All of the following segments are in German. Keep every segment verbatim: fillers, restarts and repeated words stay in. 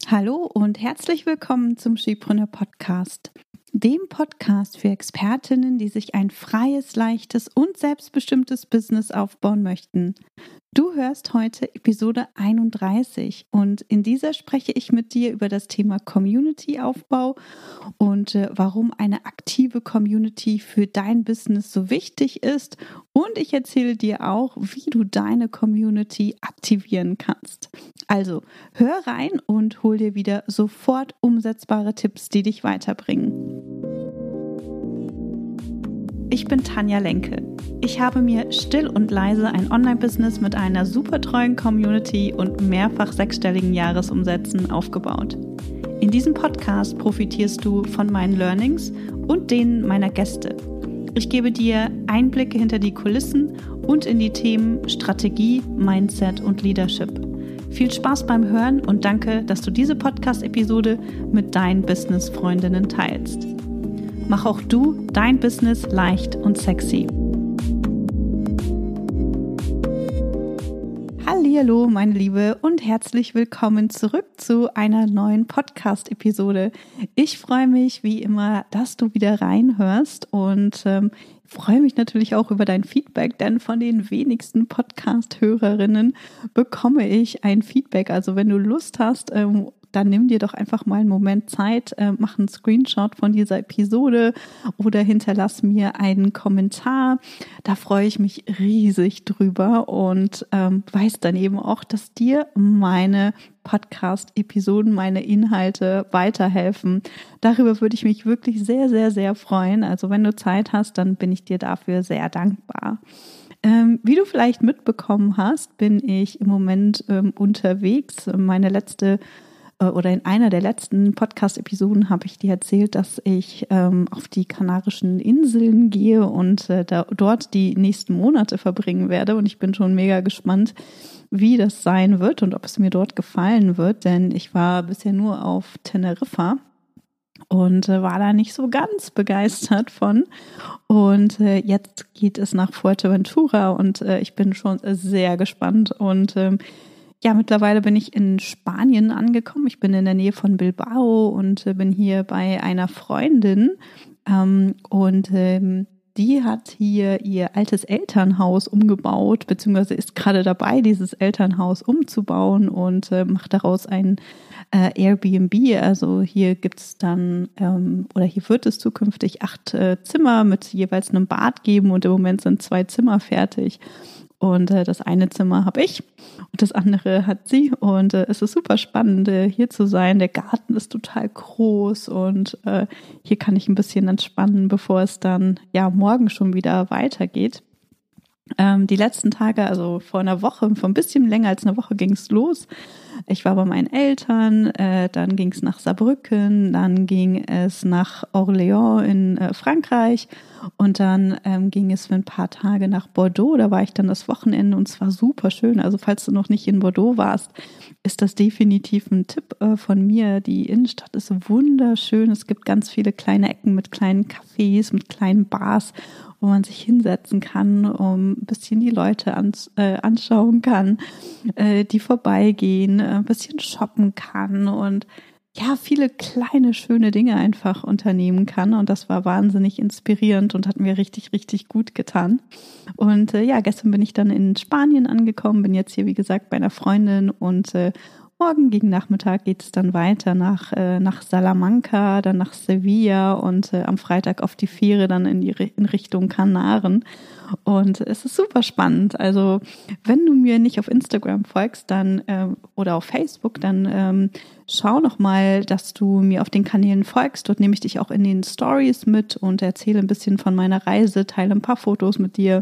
Hallo und herzlich willkommen zum Skipreneur Podcast, dem Podcast für Expertinnen, die sich ein freies, leichtes und selbstbestimmtes Business aufbauen möchten. Du hörst heute Episode einunddreißig und in dieser spreche ich mit dir über das Thema Community-Aufbau und äh, warum eine aktive Community für dein Business so wichtig ist. Und ich erzähle dir auch, wie du deine Community aktivieren kannst. Also hör rein und hol dir wieder sofort umsetzbare Tipps, die dich weiterbringen. Ich bin Tanja Lenke. Ich habe mir still und leise ein Online-Business mit einer super treuen Community und mehrfach sechsstelligen Jahresumsätzen aufgebaut. In diesem Podcast profitierst du von meinen Learnings und denen meiner Gäste. Ich gebe dir Einblicke hinter die Kulissen und in die Themen Strategie, Mindset und Leadership. Viel Spaß beim Hören und danke, dass du diese Podcast-Episode mit deinen Business-Freundinnen teilst. Mach auch du dein Business leicht und sexy. Hallihallo, meine Liebe, und herzlich willkommen zurück zu einer neuen Podcast-Episode. Ich freue mich wie immer, dass du wieder reinhörst und ähm, freue mich natürlich auch über dein Feedback, denn von den wenigsten Podcast-Hörerinnen bekomme ich ein Feedback. Also wenn du Lust hast, ähm, dann nimm dir doch einfach mal einen Moment Zeit, äh, mach einen Screenshot von dieser Episode oder hinterlass mir einen Kommentar. Da freue ich mich riesig drüber und ähm, weiß dann eben auch, dass dir meine Podcast-Episoden, meine Inhalte weiterhelfen. Darüber würde ich mich wirklich sehr, sehr, sehr freuen. Also wenn du Zeit hast, dann bin ich dir dafür sehr dankbar. Ähm, wie du vielleicht mitbekommen hast, bin ich im Moment ähm, unterwegs. Meine letzte oder in einer der letzten Podcast-Episoden habe ich dir erzählt, dass ich ähm, auf die Kanarischen Inseln gehe und äh, da, dort die nächsten Monate verbringen werde. Und ich bin schon mega gespannt, wie das sein wird und ob es mir dort gefallen wird, denn ich war bisher nur auf Teneriffa und äh, war da nicht so ganz begeistert von. Und äh, jetzt geht es nach Fuerteventura und äh, ich bin schon sehr gespannt und ähm, Ja, mittlerweile bin ich in Spanien angekommen. Ich bin in der Nähe von Bilbao und äh, bin hier bei einer Freundin. Ähm, und ähm, die hat hier ihr altes Elternhaus umgebaut, beziehungsweise ist gerade dabei, dieses Elternhaus umzubauen und äh, macht daraus ein äh, Airbnb. Also hier gibt's dann, ähm, oder hier wird es zukünftig acht äh, Zimmer mit jeweils einem Bad geben und im Moment sind zwei Zimmer fertig. Und äh, das eine Zimmer habe ich und das andere hat sie. Und äh, es ist super spannend, äh, hier zu sein. Der Garten ist total groß und äh, hier kann ich ein bisschen entspannen, bevor es dann ja morgen schon wieder weitergeht. Ähm, die letzten Tage, also vor einer Woche, vor ein bisschen länger als eine Woche ging es los. Ich war bei meinen Eltern, äh, dann ging es nach Saarbrücken, dann ging es nach Orléans in äh, Frankreich und dann ähm, ging es für ein paar Tage nach Bordeaux. Da war ich dann das Wochenende und es war super schön. Also falls du noch nicht in Bordeaux warst, ist das definitiv ein Tipp äh, von mir. Die Innenstadt ist wunderschön. Es gibt ganz viele kleine Ecken mit kleinen Cafés, mit kleinen Bars, wo man sich hinsetzen kann, um ein bisschen die Leute ans, äh, anschauen kann, äh, die vorbeigehen, äh, ein bisschen shoppen kann und ja, viele kleine, schöne Dinge einfach unternehmen kann. Und das war wahnsinnig inspirierend und hat mir richtig, richtig gut getan. Und äh, ja, gestern bin ich dann in Spanien angekommen, bin jetzt hier, wie gesagt, bei einer Freundin und äh, morgen gegen Nachmittag geht es dann weiter nach, äh, nach Salamanca, dann nach Sevilla und äh, am Freitag auf die Fähre dann in, die, in Richtung Kanaren. Und es ist super spannend. Also wenn du mir nicht auf Instagram folgst dann äh, oder auf Facebook, dann ähm, schau noch mal, dass du mir auf den Kanälen folgst. Dort nehme ich dich auch in den Stories mit und erzähle ein bisschen von meiner Reise, teile ein paar Fotos mit dir.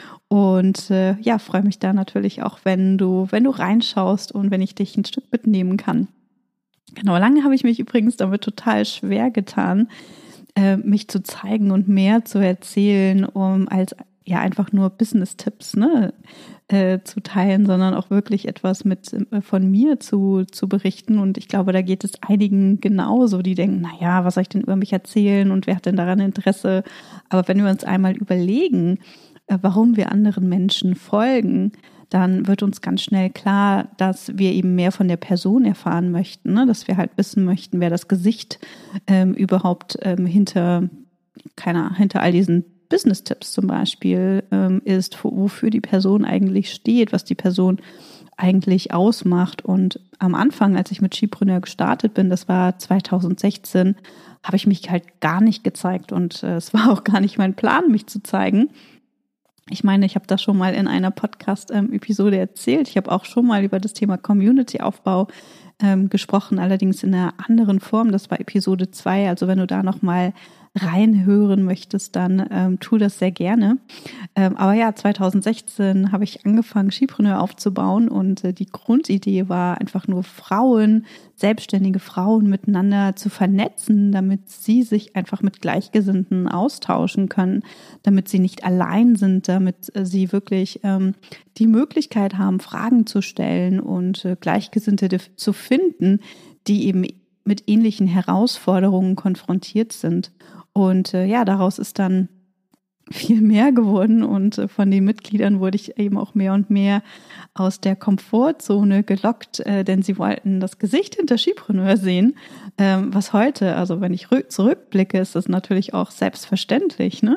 Und äh, ja, freue mich da natürlich auch, wenn du, wenn du reinschaust und wenn ich dich ein Stück mitnehmen kann. Genau, lange habe ich mich übrigens damit total schwer getan, äh, mich zu zeigen und mehr zu erzählen, um als ja einfach nur Business-Tipps ne, äh, zu teilen, sondern auch wirklich etwas mit äh, von mir zu, zu berichten. Und ich glaube, da geht es einigen genauso, die denken, naja, was soll ich denn über mich erzählen und wer hat denn daran Interesse? Aber wenn wir uns einmal überlegen, warum wir anderen Menschen folgen, dann wird uns ganz schnell klar, dass wir eben mehr von der Person erfahren möchten, ne? Dass wir halt wissen möchten, wer das Gesicht ähm, überhaupt ähm, hinter, keine, hinter all diesen Business-Tipps zum Beispiel ähm, ist, wofür die Person eigentlich steht, was die Person eigentlich ausmacht. Und am Anfang, als ich mit Skipreneur gestartet bin, das war zwanzig sechzehn, habe ich mich halt gar nicht gezeigt und äh, es war auch gar nicht mein Plan, mich zu zeigen. Ich meine, ich habe das schon mal in einer Podcast-Episode erzählt. Ich habe auch schon mal über das Thema Community-Aufbau ähm, gesprochen, allerdings in einer anderen Form. Das war Episode zwei. Also wenn du da nochmal reinhören möchtest, dann ähm, tu das sehr gerne. Ähm, aber ja, zwanzig sechzehn habe ich angefangen, Skipreneur aufzubauen und äh, die Grundidee war einfach nur Frauen, selbstständige Frauen miteinander zu vernetzen, damit sie sich einfach mit Gleichgesinnten austauschen können, damit sie nicht allein sind, damit äh, sie wirklich ähm, die Möglichkeit haben, Fragen zu stellen und äh, Gleichgesinnte zu finden, die eben mit ähnlichen Herausforderungen konfrontiert sind. Und äh, ja, daraus ist dann viel mehr geworden und äh, von den Mitgliedern wurde ich eben auch mehr und mehr aus der Komfortzone gelockt, äh, denn sie wollten das Gesicht hinter Skipreneur sehen, ähm, was heute, also wenn ich rück- zurückblicke, ist das natürlich auch selbstverständlich, ne?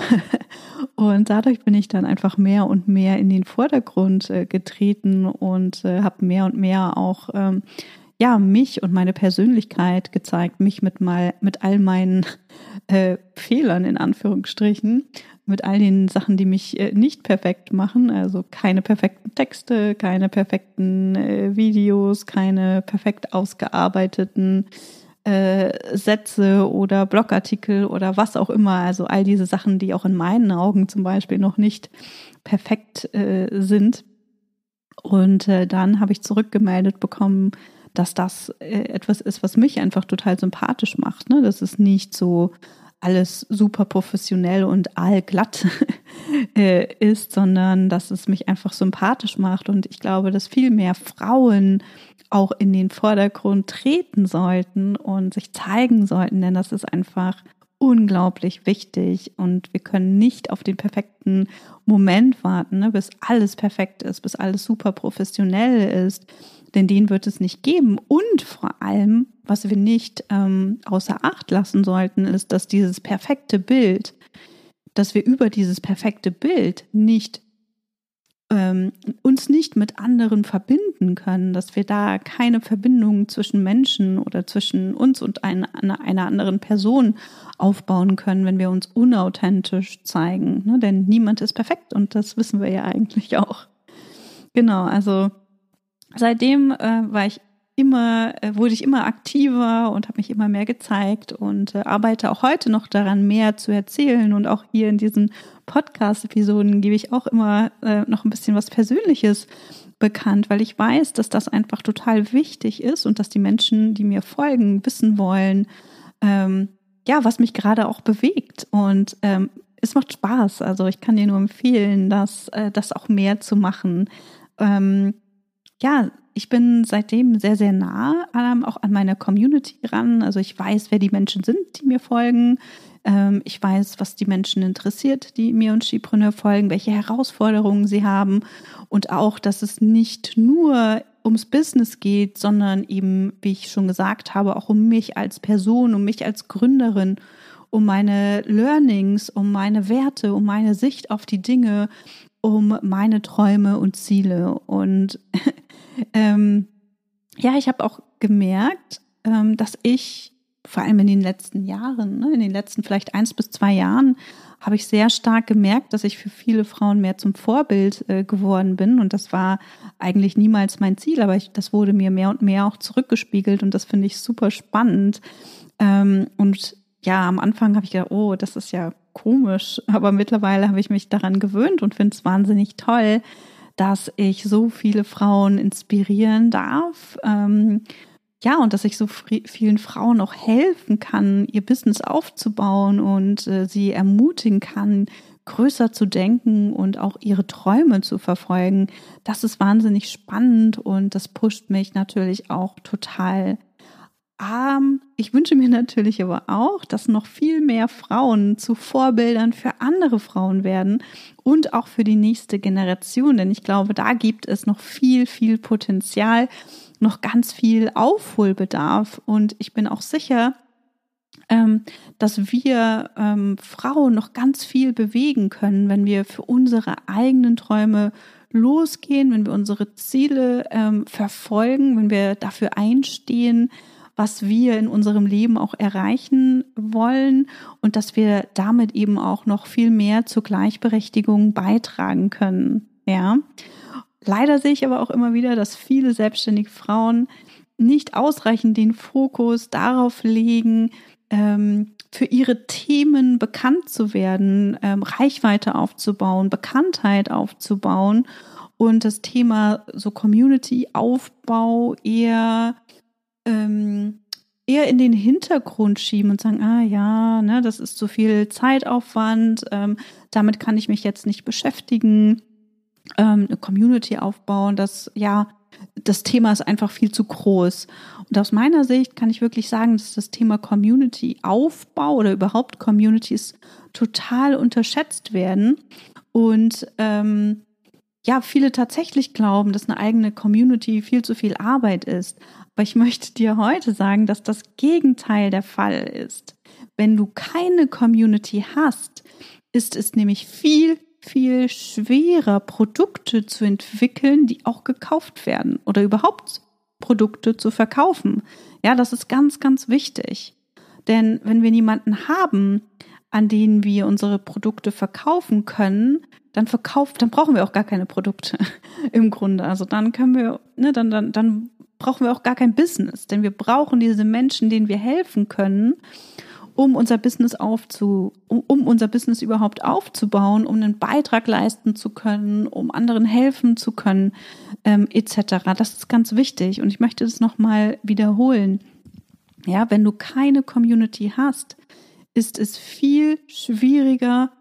Und dadurch bin ich dann einfach mehr und mehr in den Vordergrund äh, getreten und äh, habe mehr und mehr auch ähm, ja, mich und meine Persönlichkeit gezeigt, mich mit mal mit all meinen äh, Fehlern in Anführungsstrichen, mit all den Sachen, die mich äh, nicht perfekt machen, also keine perfekten Texte, keine perfekten äh, Videos, keine perfekt ausgearbeiteten äh, Sätze oder Blogartikel oder was auch immer, also all diese Sachen, die auch in meinen Augen zum Beispiel noch nicht perfekt äh, sind. Und äh, dann habe ich zurückgemeldet bekommen, dass das äh, etwas ist, was mich einfach total sympathisch macht, ne? Dass es nicht so alles super professionell und allglatt äh, ist, sondern dass es mich einfach sympathisch macht. Und ich glaube, dass viel mehr Frauen auch in den Vordergrund treten sollten und sich zeigen sollten, denn das ist einfach unglaublich wichtig und wir können nicht auf den perfekten Moment warten, ne, bis alles perfekt ist, bis alles super professionell ist, denn den wird es nicht geben. Und vor allem, was wir nicht ähm, außer Acht lassen sollten, ist, dass dieses perfekte Bild, dass wir über dieses perfekte Bild nicht ähm, uns nicht mit anderen verbinden können, dass wir da keine Verbindung zwischen Menschen oder zwischen uns und ein, einer anderen Person aufbauen können, wenn wir uns unauthentisch zeigen, ne? Denn niemand ist perfekt und das wissen wir ja eigentlich auch. Genau, also seitdem äh, war ich immer, äh, wurde ich immer aktiver und habe mich immer mehr gezeigt und äh, arbeite auch heute noch daran, mehr zu erzählen. Und auch hier in diesen Podcast-Episoden gebe ich auch immer äh, noch ein bisschen was Persönliches bekannt, weil ich weiß, dass das einfach total wichtig ist und dass die Menschen, die mir folgen, wissen wollen, ähm, ja, was mich gerade auch bewegt. Und ähm, es macht Spaß. Also ich kann dir nur empfehlen, dass, äh, das auch mehr zu machen. Ähm, Ja, ich bin seitdem sehr, sehr nah ähm, auch an meiner Community ran. Also ich weiß, wer die Menschen sind, die mir folgen. Ähm, ich weiß, was die Menschen interessiert, die mir und Skipreneur folgen, welche Herausforderungen sie haben. Und auch, dass es nicht nur ums Business geht, sondern eben, wie ich schon gesagt habe, auch um mich als Person, um mich als Gründerin, um meine Learnings, um meine Werte, um meine Sicht auf die Dinge, um meine Träume und Ziele. Und ähm, ja, ich habe auch gemerkt, ähm, dass ich vor allem in den letzten Jahren, ne, in den letzten vielleicht eins bis zwei Jahren, habe ich sehr stark gemerkt, dass ich für viele Frauen mehr zum Vorbild äh, geworden bin. Und das war eigentlich niemals mein Ziel, aber ich, das wurde mir mehr und mehr auch zurückgespiegelt und das finde ich super spannend. Ähm, und ja, am Anfang habe ich gedacht, oh, das ist ja komisch, aber mittlerweile habe ich mich daran gewöhnt und finde es wahnsinnig toll, dass ich so viele Frauen inspirieren darf, ähm, ja, und dass ich so fri- vielen Frauen auch helfen kann, ihr Business aufzubauen und äh, sie ermutigen kann, größer zu denken und auch ihre Träume zu verfolgen. Das ist wahnsinnig spannend und das pusht mich natürlich auch total. Ähm, ich wünsche mir natürlich aber auch, dass noch viel mehr Frauen zu Vorbildern für andere Frauen werden und auch für die nächste Generation. Denn ich glaube, da gibt es noch viel, viel Potenzial, noch ganz viel Aufholbedarf. Und ich bin auch sicher, ähm, dass wir ähm, Frauen noch ganz viel bewegen können, wenn wir für unsere eigenen Träume losgehen, wenn wir unsere Ziele ähm, verfolgen, wenn wir dafür einstehen, was wir in unserem Leben auch erreichen wollen und dass wir damit eben auch noch viel mehr zur Gleichberechtigung beitragen können. Ja. Leider sehe ich aber auch immer wieder, dass viele selbstständige Frauen nicht ausreichend den Fokus darauf legen, ähm, für ihre Themen bekannt zu werden, ähm, Reichweite aufzubauen, Bekanntheit aufzubauen und das Thema so Community-Aufbau eher Ähm, eher in den Hintergrund schieben und sagen, ah ja, ne, das ist so viel Zeitaufwand, ähm, damit kann ich mich jetzt nicht beschäftigen, ähm, eine Community aufbauen, das, ja, das Thema ist einfach viel zu groß. Und aus meiner Sicht kann ich wirklich sagen, dass das Thema Community-Aufbau oder überhaupt Communities total unterschätzt werden und ähm, ja, viele tatsächlich glauben, dass eine eigene Community viel zu viel Arbeit ist. Aber ich möchte dir heute sagen, dass das Gegenteil der Fall ist. Wenn du keine Community hast, ist es nämlich viel, viel schwerer, Produkte zu entwickeln, die auch gekauft werden oder überhaupt Produkte zu verkaufen. Ja, das ist ganz, ganz wichtig. Denn wenn wir niemanden haben, an denen wir unsere Produkte verkaufen können, dann verkauft, dann brauchen wir auch gar keine Produkte im Grunde. Also dann können wir, ne, dann, dann, dann brauchen wir auch gar kein Business, denn wir brauchen diese Menschen, denen wir helfen können, um unser Business aufzu, um, um unser Business überhaupt aufzubauen, um einen Beitrag leisten zu können, um anderen helfen zu können, ähm, et cetera. Das ist ganz wichtig und ich möchte das nochmal wiederholen. Ja, wenn du keine Community hast, ist es viel schwieriger,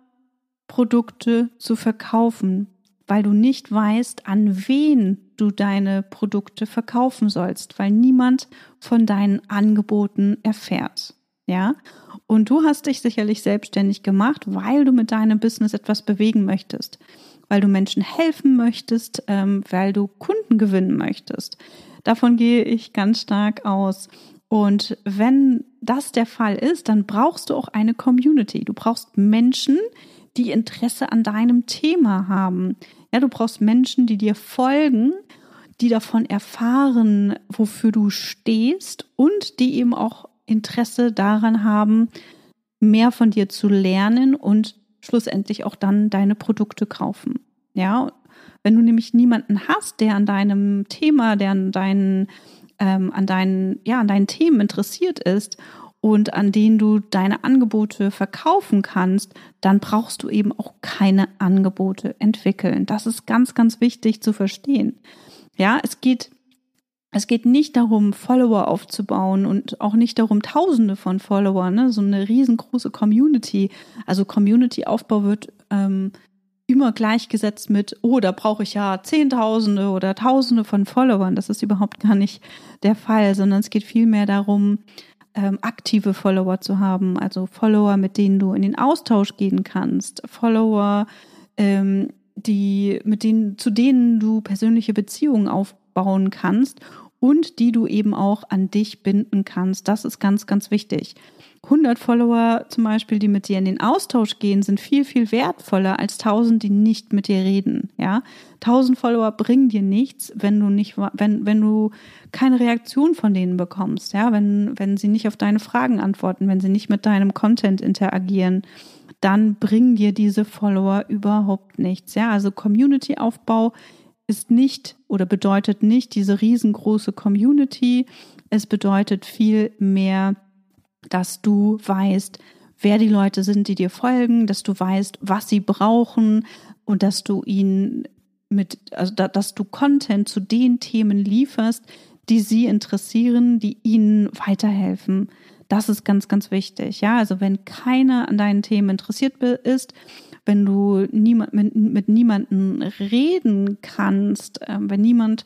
Produkte zu verkaufen, weil du nicht weißt, an wen du deine Produkte verkaufen sollst, weil niemand von deinen Angeboten erfährt. Ja? Und du hast dich sicherlich selbstständig gemacht, weil du mit deinem Business etwas bewegen möchtest, weil du Menschen helfen möchtest, ähm, weil du Kunden gewinnen möchtest. Davon gehe ich ganz stark aus. Und wenn das der Fall ist, dann brauchst du auch eine Community. Du brauchst Menschen, die Interesse an deinem Thema haben. Ja, du brauchst Menschen, die dir folgen, die davon erfahren, wofür du stehst und die eben auch Interesse daran haben, mehr von dir zu lernen und schlussendlich auch dann deine Produkte kaufen. Ja, wenn du nämlich niemanden hast, der an deinem Thema, der an deinen, ähm, an deinen, ja, an deinen Themen interessiert ist und an denen du deine Angebote verkaufen kannst, dann brauchst du eben auch keine Angebote entwickeln. Das ist ganz, ganz wichtig zu verstehen. Ja, es geht, es geht nicht darum, Follower aufzubauen und auch nicht darum, Tausende von Followern, ne? So eine riesengroße Community. Also Community-Aufbau wird ähm, immer gleichgesetzt mit, oh, da brauche ich ja Zehntausende oder Tausende von Followern. Das ist überhaupt gar nicht der Fall, sondern es geht vielmehr darum, ähm, aktive Follower zu haben. Also Follower, mit denen du in den Austausch gehen kannst. Follower, ähm, die, mit denen, zu denen du persönliche Beziehungen aufbauen kannst und die du eben auch an dich binden kannst. Das ist ganz, ganz wichtig. hundert Follower zum Beispiel, die mit dir in den Austausch gehen, sind viel, viel wertvoller als tausend, die nicht mit dir reden. Ja, tausend Follower bringen dir nichts, wenn du nicht, wenn, wenn du keine Reaktion von denen bekommst. Ja, wenn, wenn sie nicht auf deine Fragen antworten, wenn sie nicht mit deinem Content interagieren, dann bringen dir diese Follower überhaupt nichts. Ja, also Community-Aufbau ist nicht oder bedeutet nicht diese riesengroße Community. Es bedeutet viel mehr, dass du weißt, wer die Leute sind, die dir folgen, dass du weißt, was sie brauchen und dass du ihnen mit, also da, dass du Content zu den Themen lieferst, die sie interessieren, die ihnen weiterhelfen. Das ist ganz, ganz wichtig. Ja, also wenn keiner an deinen Themen interessiert ist, wenn du niemand, mit, mit niemandem reden kannst, äh, wenn niemand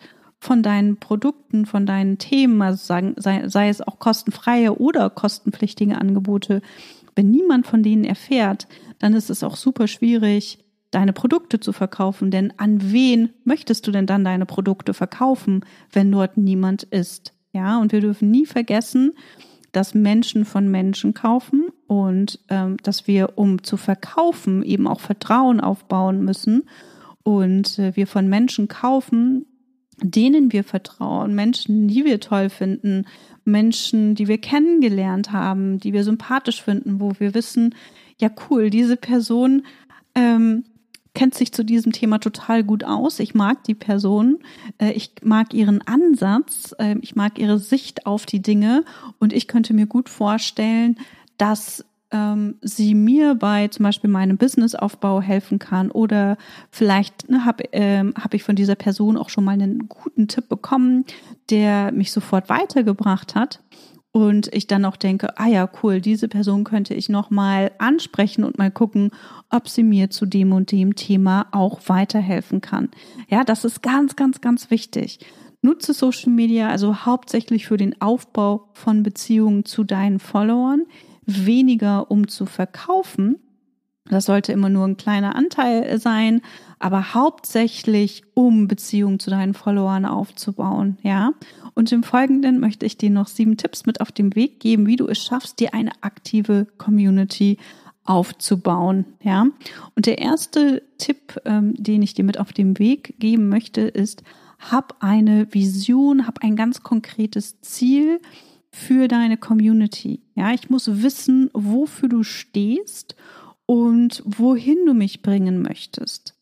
von deinen Produkten, von deinen Themen, also sagen, sei, sei es auch kostenfreie oder kostenpflichtige Angebote, wenn niemand von denen erfährt, dann ist es auch super schwierig, deine Produkte zu verkaufen. Denn an wen möchtest du denn dann deine Produkte verkaufen, wenn dort niemand ist? Ja, und wir dürfen nie vergessen, dass Menschen von Menschen kaufen und ähm, dass wir, um zu verkaufen, eben auch Vertrauen aufbauen müssen. Und äh, wir von Menschen kaufen, denen wir vertrauen, Menschen, die wir toll finden, Menschen, die wir kennengelernt haben, die wir sympathisch finden, wo wir wissen, ja cool, diese Person ähm, kennt sich zu diesem Thema total gut aus. Ich mag die Person, äh, ich mag ihren Ansatz, äh, ich mag ihre Sicht auf die Dinge und ich könnte mir gut vorstellen, dass ähm, sie mir bei zum Beispiel meinem Businessaufbau helfen kann oder vielleicht ne, habe ähm, hab ich von dieser Person auch schon mal einen guten Tipp bekommen, der mich sofort weitergebracht hat. Und ich dann auch denke, ah ja, cool, diese Person könnte ich nochmal ansprechen und mal gucken, ob sie mir zu dem und dem Thema auch weiterhelfen kann. Ja, das ist ganz, ganz, ganz wichtig. Nutze Social Media also hauptsächlich für den Aufbau von Beziehungen zu deinen Followern, weniger um zu verkaufen. Das sollte immer nur ein kleiner Anteil sein, aber hauptsächlich um Beziehungen zu deinen Followern aufzubauen, ja. Und im Folgenden möchte ich dir noch sieben Tipps mit auf den Weg geben, wie du es schaffst, dir eine aktive Community aufzubauen, ja. Und der erste Tipp, ähm, den ich dir mit auf den Weg geben möchte, ist, hab eine Vision, hab ein ganz konkretes Ziel für deine Community. Ja, ich muss wissen, wofür du stehst und wohin du mich bringen möchtest.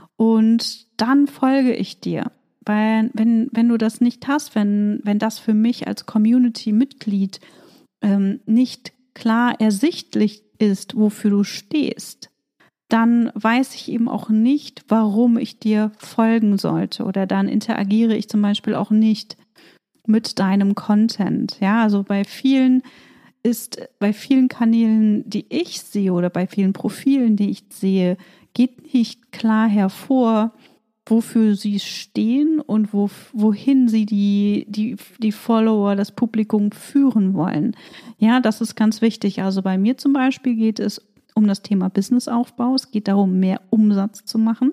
Und dann folge ich dir. Weil wenn, wenn du das nicht hast, wenn, wenn das für mich als Community-Mitglied ähm, nicht klar ersichtlich ist, wofür du stehst, dann weiß ich eben auch nicht, warum ich dir folgen sollte. Oder dann interagiere ich zum Beispiel auch nicht mit deinem Content. Ja, also bei vielen ist, bei vielen Kanälen, die ich sehe oder bei vielen Profilen, die ich sehe, geht nicht klar hervor, wofür sie stehen und wo, wohin sie die, die, die Follower, das Publikum führen wollen. Ja, das ist ganz wichtig. Also bei mir zum Beispiel geht es um das Thema Businessaufbau. Es geht darum, mehr Umsatz zu machen.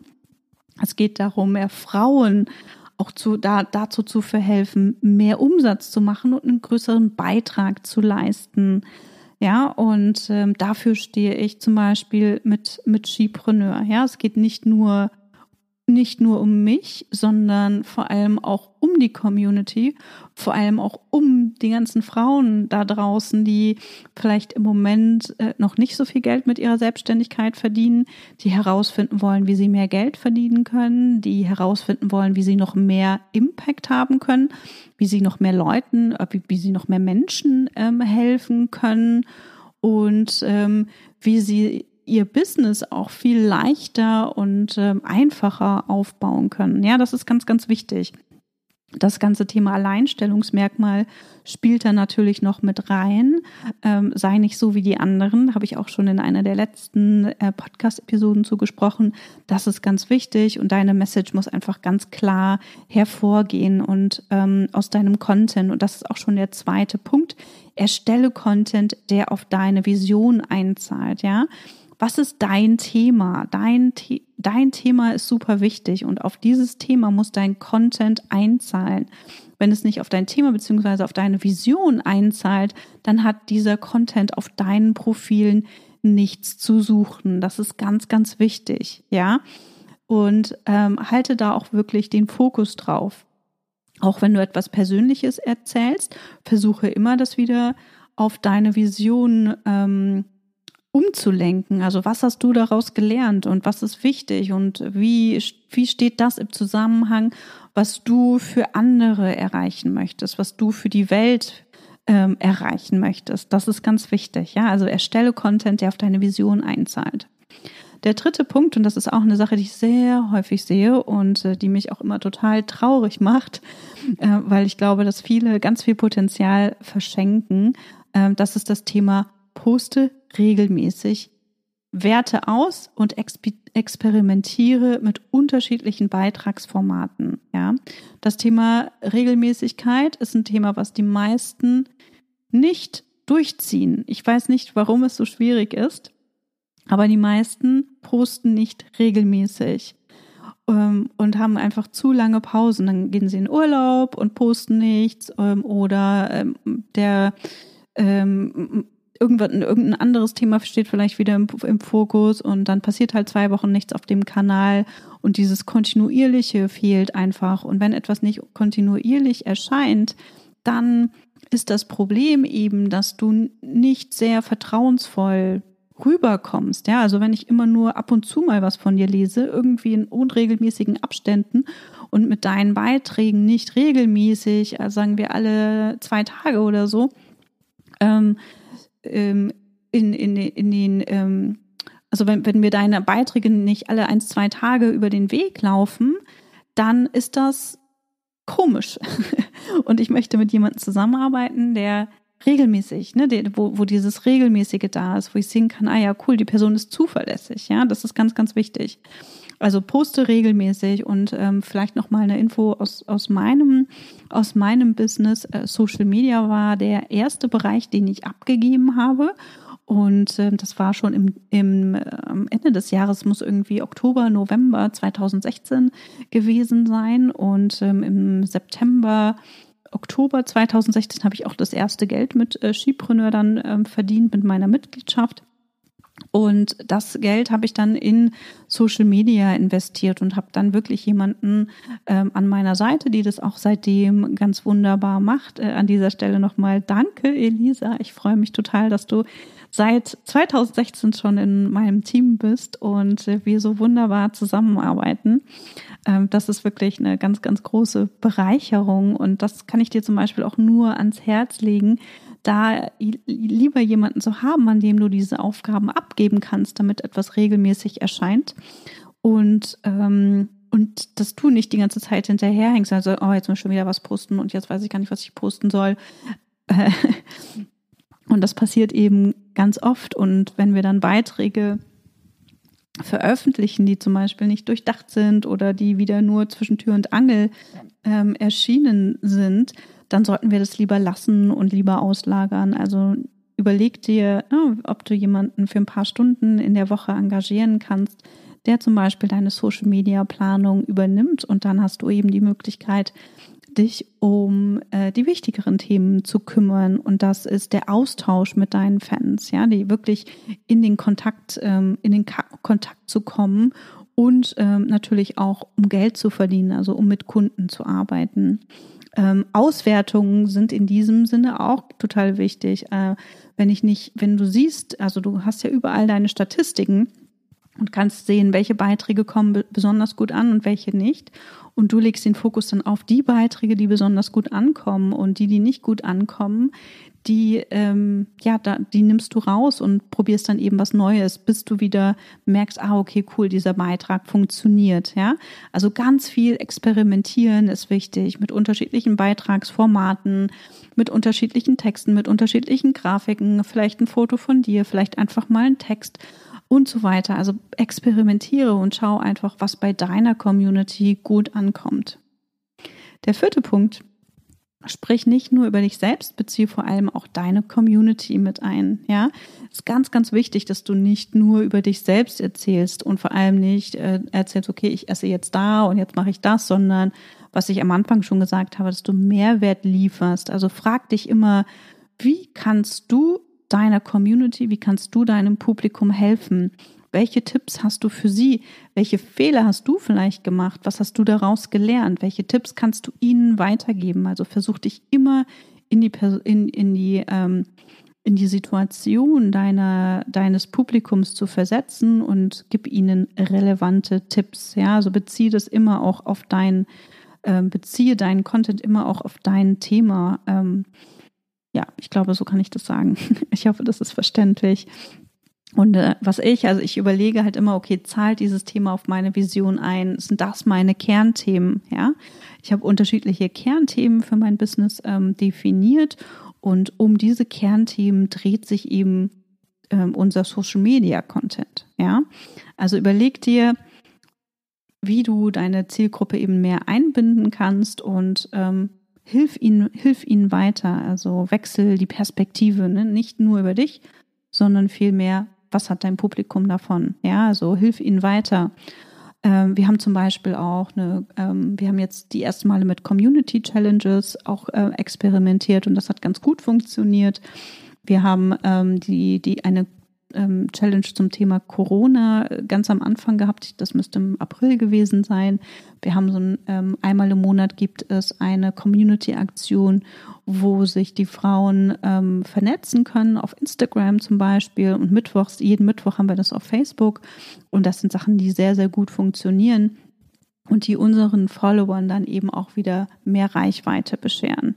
Es geht darum, mehr Frauen auch zu, da, dazu zu verhelfen, mehr Umsatz zu machen und einen größeren Beitrag zu leisten. Ja, und ähm, dafür stehe ich zum Beispiel mit, mit Skipreneur. Ja, es geht nicht nur nicht nur um mich, sondern vor allem auch um die Community, vor allem auch um die ganzen Frauen da draußen, die vielleicht im Moment äh, noch nicht so viel Geld mit ihrer Selbstständigkeit verdienen, die herausfinden wollen, wie sie mehr Geld verdienen können, die herausfinden wollen, wie sie noch mehr Impact haben können, wie sie noch mehr Leuten, äh, wie, wie sie noch mehr Menschen ähm, helfen können und ähm, wie sie ihr Business auch viel leichter und ähm, einfacher aufbauen können. Ja, das ist ganz, ganz wichtig. Das ganze Thema Alleinstellungsmerkmal spielt da natürlich noch mit rein. Ähm, sei nicht so wie die anderen, habe ich auch schon in einer der letzten äh, Podcast-Episoden zugesprochen. Das ist ganz wichtig und deine Message muss einfach ganz klar hervorgehen und ähm, aus deinem Content. Und das ist auch schon der zweite Punkt. Erstelle Content, der auf deine Vision einzahlt, ja. Was ist dein Thema? Dein, The- dein Thema ist super wichtig und auf dieses Thema muss dein Content einzahlen. Wenn es nicht auf dein Thema bzw. auf deine Vision einzahlt, dann hat dieser Content auf deinen Profilen nichts zu suchen. Das ist ganz, ganz wichtig, ja. Und ähm, halte da auch wirklich den Fokus drauf. Auch wenn du etwas Persönliches erzählst, versuche immer, das wieder auf deine Vision ähm, umzulenken. Also was hast du daraus gelernt und was ist wichtig und wie, wie steht das im Zusammenhang, was du für andere erreichen möchtest, was du für die Welt ähm, erreichen möchtest. Das ist ganz wichtig. Ja, also erstelle Content, der auf deine Vision einzahlt. Der dritte Punkt, und das ist auch eine Sache, die ich sehr häufig sehe und äh, die mich auch immer total traurig macht, äh, weil ich glaube, dass viele ganz viel Potenzial verschenken, äh, das ist das Thema Poste regelmäßig werte aus und exp- experimentiere mit unterschiedlichen Beitragsformaten. Ja, das Thema Regelmäßigkeit ist ein Thema, was die meisten nicht durchziehen. Ich weiß nicht, warum es so schwierig ist, aber die meisten posten nicht regelmäßig ähm, und haben einfach zu lange Pausen. Dann gehen sie in Urlaub und posten nichts ähm, oder ähm, der ähm, irgendwann irgendein anderes Thema steht vielleicht wieder im, im Fokus und dann passiert halt zwei Wochen nichts auf dem Kanal und dieses Kontinuierliche fehlt einfach. Und wenn etwas nicht kontinuierlich erscheint, dann ist das Problem eben, dass du nicht sehr vertrauensvoll rüberkommst. Ja, also wenn ich immer nur ab und zu mal was von dir lese, irgendwie in unregelmäßigen Abständen und mit deinen Beiträgen nicht regelmäßig, also sagen wir alle zwei Tage oder so, ähm, ähm, in, in, in den, ähm, also wenn, wenn mir deine Beiträge nicht alle eins, zwei Tage über den Weg laufen, dann ist das komisch. Und ich möchte mit jemandem zusammenarbeiten, der regelmäßig, ne, der, wo, wo dieses Regelmäßige da ist, wo ich sehen kann, ah ja, cool, die Person ist zuverlässig, ja, das ist ganz, ganz wichtig. Also poste regelmäßig und ähm, vielleicht noch mal eine Info aus aus meinem aus meinem Business. Äh, Social Media war der erste Bereich, den ich abgegeben habe. Und äh, das war schon im, im äh, Ende des Jahres, muss irgendwie Oktober, November zweitausendsechzehn gewesen sein. Und ähm, im September, Oktober zweitausendsechzehn habe ich auch das erste Geld mit äh, Skipreneur dann ähm, verdient mit meiner Mitgliedschaft. Und das Geld habe ich dann in Social Media investiert und habe dann wirklich jemanden ähm, an meiner Seite, die das auch seitdem ganz wunderbar macht. Äh, an dieser Stelle nochmal danke, Elisa. Ich freue mich total, dass du seit zweitausendsechzehn schon in meinem Team bist und äh, wir so wunderbar zusammenarbeiten. Ähm, das ist wirklich eine ganz, ganz große Bereicherung und das kann ich dir zum Beispiel auch nur ans Herz legen, da lieber jemanden zu haben, an dem du diese Aufgaben abgeben kannst, damit etwas regelmäßig erscheint und ähm, und dass du nicht die ganze Zeit hinterherhängst, also oh, jetzt muss ich schon wieder was posten und jetzt weiß ich gar nicht, was ich posten soll. Und das passiert eben ganz oft und wenn wir dann Beiträge veröffentlichen, die zum Beispiel nicht durchdacht sind oder die wieder nur zwischen Tür und Angel ähm, erschienen sind, dann sollten wir das lieber lassen und lieber auslagern. Also überleg dir, oh, ob du jemanden für ein paar Stunden in der Woche engagieren kannst, der zum Beispiel deine Social-Media-Planung übernimmt und dann hast du eben die Möglichkeit, dich um äh, die wichtigeren Themen zu kümmern und das ist der Austausch mit deinen Fans, ja, die wirklich in den Kontakt, ähm, in den Ka- Kontakt zu kommen und ähm, natürlich auch um Geld zu verdienen, also um mit Kunden zu arbeiten. Ähm, Auswertungen sind in diesem Sinne auch total wichtig. Äh, wenn ich nicht, wenn du siehst, also du hast ja überall deine Statistiken und kannst sehen, welche Beiträge kommen be- besonders gut an und welche nicht. Und du legst den Fokus dann auf die Beiträge, die besonders gut ankommen und die, die nicht gut ankommen, die ähm, ja, da, die nimmst du raus und probierst dann eben was Neues, bis du wieder merkst, ah, okay, cool, dieser Beitrag funktioniert, ja. Also ganz viel experimentieren ist wichtig mit unterschiedlichen Beitragsformaten, mit unterschiedlichen Texten, mit unterschiedlichen Grafiken, vielleicht ein Foto von dir, vielleicht einfach mal ein Text und so weiter. Also experimentiere und schau einfach, was bei deiner Community gut ankommt. Der vierte Punkt: Sprich nicht nur über dich selbst, beziehe vor allem auch deine Community mit ein. Ja, es ist ganz, ganz wichtig, dass du nicht nur über dich selbst erzählst und vor allem nicht äh, erzählst, okay, ich esse jetzt da und jetzt mache ich das, sondern was ich am Anfang schon gesagt habe, dass du Mehrwert lieferst. Also frag dich immer, wie kannst du deiner Community, wie kannst du deinem Publikum helfen? Welche Tipps hast du für sie? Welche Fehler hast du vielleicht gemacht? Was hast du daraus gelernt? Welche Tipps kannst du ihnen weitergeben? Also versuch dich immer in die in, in die ähm, in die Situation deiner deines Publikums zu versetzen und gib ihnen relevante Tipps. Ja, also beziehe das immer auch auf dein ähm, beziehe deinen Content immer auch auf dein Thema. Ähm, ja, ich glaube, so kann ich das sagen. Ich hoffe, das ist verständlich. Und äh, was ich, also ich überlege halt immer, okay, zahlt dieses Thema auf meine Vision ein? Sind das meine Kernthemen? Ja, ich habe unterschiedliche Kernthemen für mein Business ähm, definiert und um diese Kernthemen dreht sich eben ähm, unser Social-Media-Content. Ja? Also überleg dir, wie du deine Zielgruppe eben mehr einbinden kannst und ähm, hilf ihnen, hilf ihnen weiter. Also wechsel die Perspektive, ne? Nicht nur über dich, sondern vielmehr, was hat dein Publikum davon? Ja, also hilf ihnen weiter. Ähm, wir haben zum Beispiel auch eine, ähm, wir haben jetzt die ersten Male mit Community Challenges auch äh, experimentiert und das hat ganz gut funktioniert. Wir haben ähm, die, die eine ähm, Challenge zum Thema Corona ganz am Anfang gehabt. Das müsste im April gewesen sein. Wir haben so ein, ähm, einmal im Monat gibt es eine Community-Aktion, wo sich die Frauen ähm, vernetzen können, auf Instagram zum Beispiel. Und mittwochs, jeden Mittwoch haben wir das auf Facebook. Und das sind Sachen, die sehr, sehr gut funktionieren und die unseren Followern dann eben auch wieder mehr Reichweite bescheren.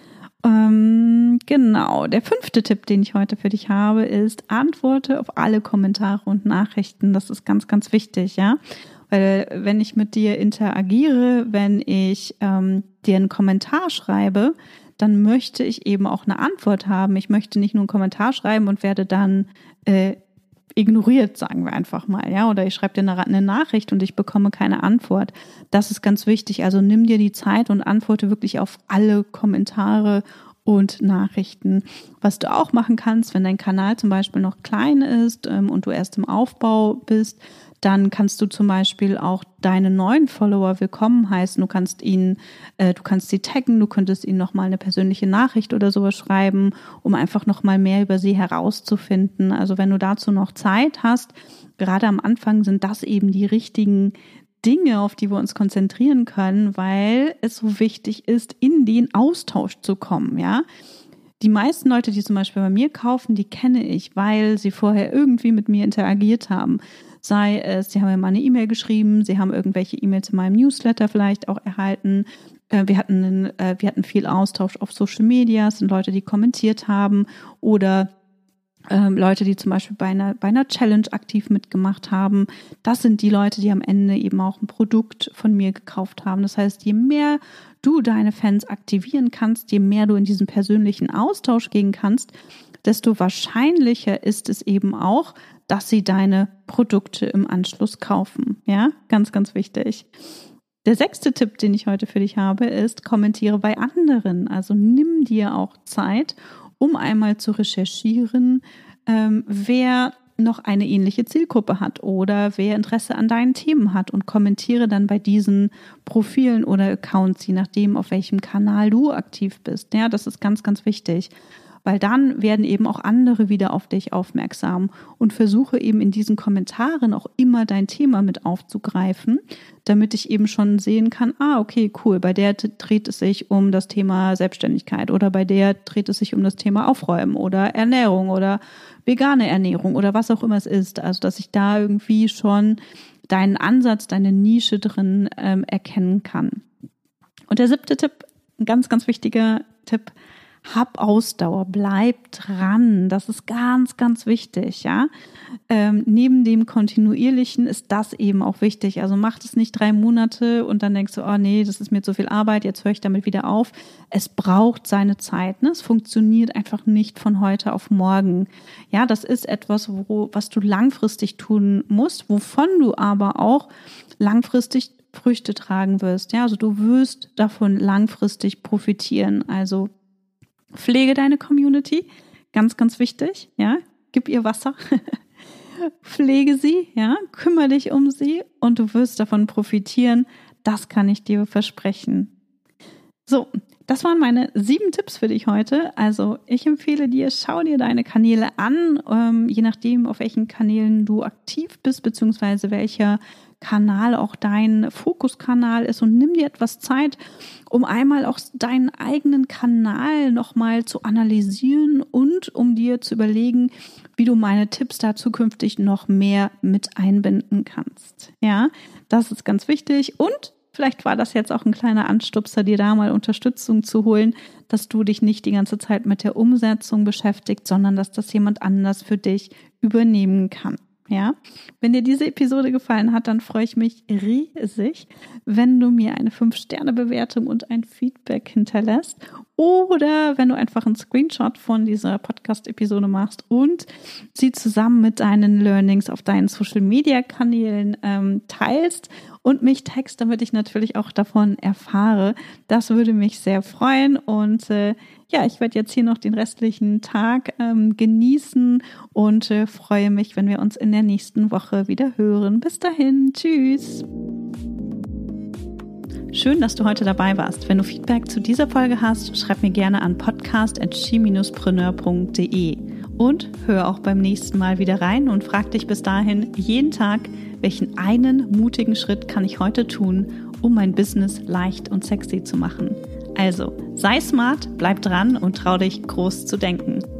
Ähm, genau, der fünfte Tipp, den ich heute für dich habe, ist, antworte auf alle Kommentare und Nachrichten. Das ist ganz, ganz wichtig, ja. Weil wenn ich mit dir interagiere, wenn ich ähm, dir einen Kommentar schreibe, dann möchte ich eben auch eine Antwort haben. Ich möchte nicht nur einen Kommentar schreiben und werde dann äh, ignoriert, sagen wir einfach mal, ja, oder ich schreibe dir eine, eine Nachricht und ich bekomme keine Antwort. Das ist ganz wichtig. Also nimm dir die Zeit und antworte wirklich auf alle Kommentare und Nachrichten. Was du auch machen kannst, wenn dein Kanal zum Beispiel noch klein ist ähm, und du erst im Aufbau bist, dann kannst du zum Beispiel auch deine neuen Follower willkommen heißen. Du kannst ihnen, äh, du kannst sie taggen, du könntest ihnen nochmal eine persönliche Nachricht oder sowas schreiben, um einfach nochmal mehr über sie herauszufinden. Also wenn du dazu noch Zeit hast, gerade am Anfang sind das eben die richtigen Dinge, auf die wir uns konzentrieren können, weil es so wichtig ist, in den Austausch zu kommen, ja. Die meisten Leute, die zum Beispiel bei mir kaufen, die kenne ich, weil sie vorher irgendwie mit mir interagiert haben. Sei es, sie haben mir mal eine E-Mail geschrieben, sie haben irgendwelche E-Mails in meinem Newsletter vielleicht auch erhalten. Wir hatten, einen, wir hatten viel Austausch auf Social Media, es sind Leute, die kommentiert haben oder ähm, Leute, die zum Beispiel bei einer, bei einer Challenge aktiv mitgemacht haben. Das sind die Leute, die am Ende eben auch ein Produkt von mir gekauft haben. Das heißt, je mehr du deine Fans aktivieren kannst, je mehr du in diesen persönlichen Austausch gehen kannst, desto wahrscheinlicher ist es eben auch, dass sie deine Produkte im Anschluss kaufen. Ja, ganz, ganz wichtig. Der sechste Tipp, den ich heute für dich habe, ist, kommentiere bei anderen. Also nimm dir auch Zeit, um einmal zu recherchieren, ähm, wer noch eine ähnliche Zielgruppe hat oder wer Interesse an deinen Themen hat und kommentiere dann bei diesen Profilen oder Accounts, je nachdem, auf welchem Kanal du aktiv bist. Ja, das ist ganz, ganz wichtig. Weil dann werden eben auch andere wieder auf dich aufmerksam und versuche eben in diesen Kommentaren auch immer dein Thema mit aufzugreifen, damit ich eben schon sehen kann, ah, okay, cool, bei der dreht es sich um das Thema Selbstständigkeit oder bei der dreht es sich um das Thema Aufräumen oder Ernährung oder vegane Ernährung oder was auch immer es ist. Also, dass ich da irgendwie schon deinen Ansatz, deine Nische drin ähm, erkennen kann. Und der siebte Tipp, ein ganz, ganz wichtiger Tipp, hab Ausdauer, bleib dran. Das ist ganz, ganz wichtig, ja. Ähm, neben dem Kontinuierlichen ist das eben auch wichtig. Also mach das nicht drei Monate und dann denkst du, oh nee, das ist mir zu viel Arbeit, jetzt höre ich damit wieder auf. Es braucht seine Zeit, ne? Es funktioniert einfach nicht von heute auf morgen. Ja, das ist etwas, wo, was du langfristig tun musst, wovon du aber auch langfristig Früchte tragen wirst. Ja, also du wirst davon langfristig profitieren. Also pflege deine Community, ganz, ganz wichtig, ja, gib ihr Wasser, pflege sie, ja, kümmere dich um sie und du wirst davon profitieren, das kann ich dir versprechen. So, das waren meine sieben Tipps für dich heute. Also ich empfehle dir, schau dir deine Kanäle an, ähm, je nachdem, auf welchen Kanälen du aktiv bist, beziehungsweise welcher Kanal auch dein Fokuskanal ist und nimm dir etwas Zeit, um einmal auch deinen eigenen Kanal nochmal zu analysieren und um dir zu überlegen, wie du meine Tipps da zukünftig noch mehr mit einbinden kannst. Ja, das ist ganz wichtig und vielleicht war das jetzt auch ein kleiner Anstupser, dir da mal Unterstützung zu holen, dass du dich nicht die ganze Zeit mit der Umsetzung beschäftigst, sondern dass das jemand anders für dich übernehmen kann. Ja, wenn dir diese Episode gefallen hat, dann freue ich mich riesig, wenn du mir eine fünf Sterne Bewertung und ein Feedback hinterlässt oder wenn du einfach einen Screenshot von dieser Podcast-Episode machst und sie zusammen mit deinen Learnings auf deinen Social-Media-Kanälen ähm, teilst und mich text, damit ich natürlich auch davon erfahre. Das würde mich sehr freuen und äh, ja, ich werde jetzt hier noch den restlichen Tag ähm, genießen und äh, freue mich, wenn wir uns in der nächsten Woche wieder hören. Bis dahin, tschüss! Schön, dass du heute dabei warst. Wenn du Feedback zu dieser Folge hast, schreib mir gerne an podcast at she dash preneur punkt de und hör auch beim nächsten Mal wieder rein und frag dich bis dahin jeden Tag, welchen einen mutigen Schritt kann ich heute tun, um mein Business leicht und sexy zu machen. Also, sei smart, bleib dran und trau dich, groß zu denken.